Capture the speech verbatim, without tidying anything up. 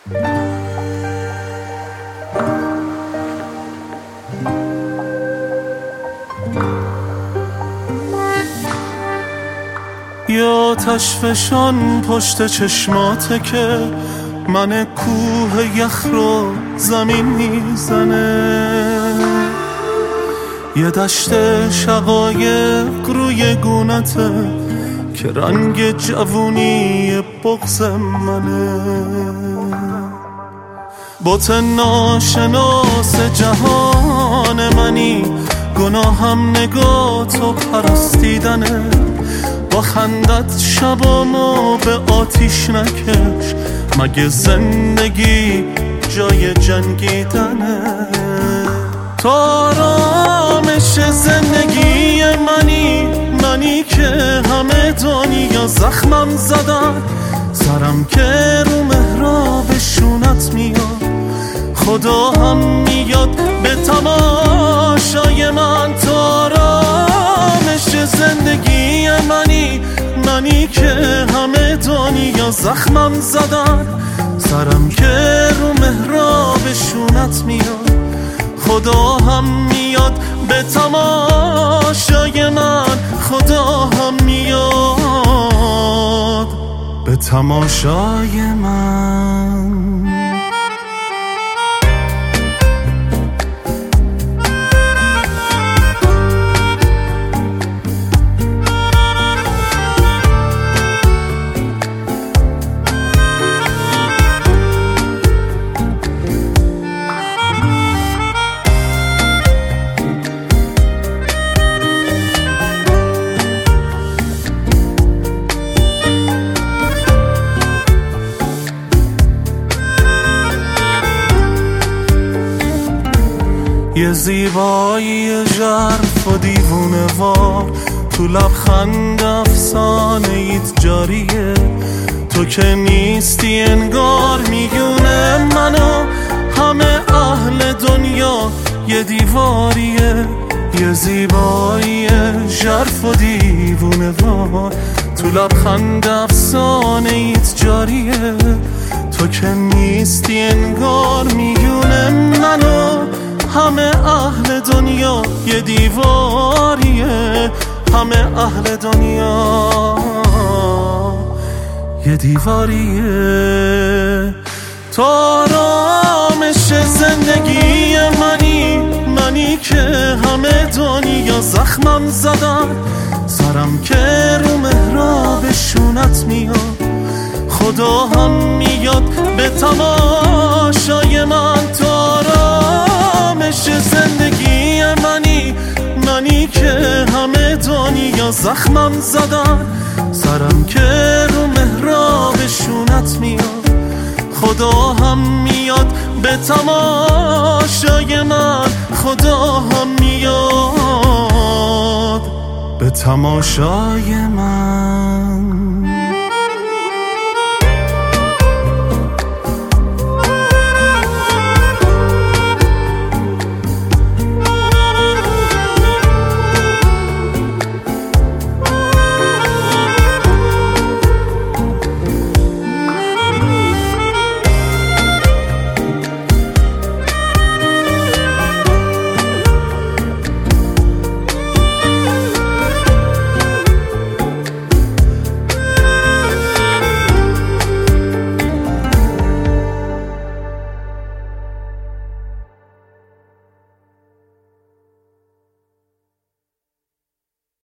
یا تشفشان پشت چشماته که من کوه یخ رو زمین میزنه، یه دشت شقایق روی گونته که رنگ جوونی بغض منه. بت ناشناس جهان منی، گناهم نگاه تو پرستیدنه. با خندت شبامو به آتیش نکش، مگه زندگی جای جنگیدنه؟ تو آرامش زندگی منی، منی که همه دنیا زخمم زدن، سرم که رو محراب شونت میاد، خدا هم میاد به تماشای من. تو آرامش زندگی منی، منی که همه دنیا زخمم زدن، سرم که رو محراب شونت میاد، خدا هم میاد به تماشای من. خدا هم میاد به تماشای من. یه زیبایی ژرف و دیوونه وار، تو لبخند افسانه ایت جاریه. تو که نیستی انگار میونه منو همه اهل دنیا یه دیواریه. یه زیبایی ژرف و دیوونه وار، تو لبخند افسانه ایت جاریه. تو که نیستی انگار میونه منو همه اهل دنیا یه دیواریه. همه اهل دنیا یه دیواریه. تو آرامش زندگی منی، منی که همه دنیا زخمم زدن، سرم که رو محراب شونت میاد، خدا هم میاد به تماشای من. تو آرامش زندگی منی، منی که همه دنیا زخمم زدن، سرم که رو محراب شونت میاد، خدا هم میاد به تماشای من. خدا هم میاد به تماشای من.